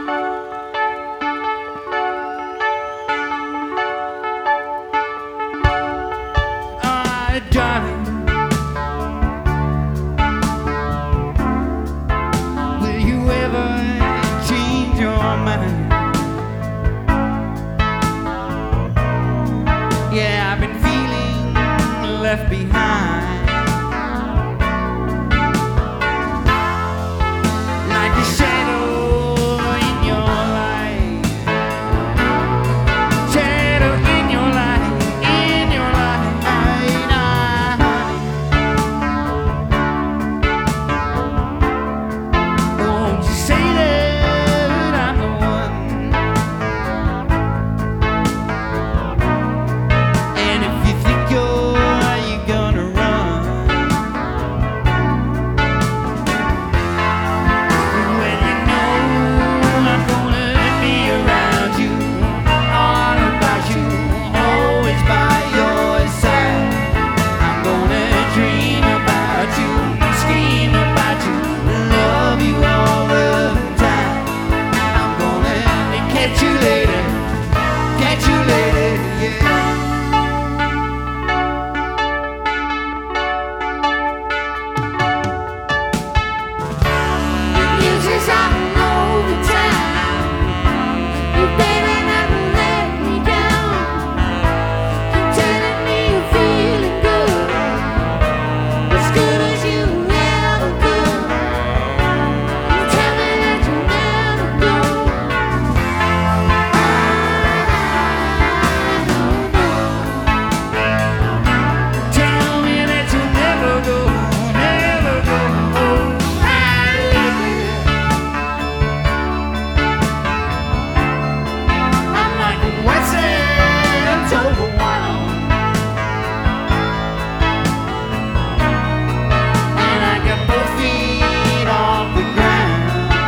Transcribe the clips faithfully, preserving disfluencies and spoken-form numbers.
Ah, darling, will you ever change your mind? Yeah, I've been feeling left behind. Like a shadow in your life. Shadow in your life, in your life. Won't you say that I'm the one? And if you think you're, you're gonna run, well, you know I'm gonna be around you, all about you, always by your side. I'm gonna dream about you, scheme about you, love you all the time. I'm gonna catch you later, catch you later, yeah. Music's all over town. You better not let me down. You're telling me you're feeling good, as good as you ever could. You tell me that you'll never go. I don't know. Tell me that you'll never go, never go. I'm like a white sand over water, and I got both feet off the ground.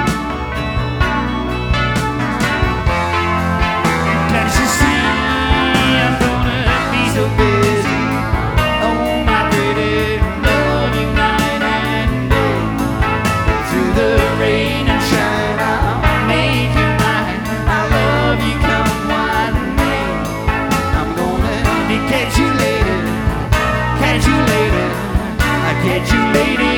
Can't you see I'm gonna be so busy? Oh my pretty, love you night and day. Through the rain and shine, I'll make you mine. I love you come what may. I'm gonna catch you later, catch you later. I catch you later.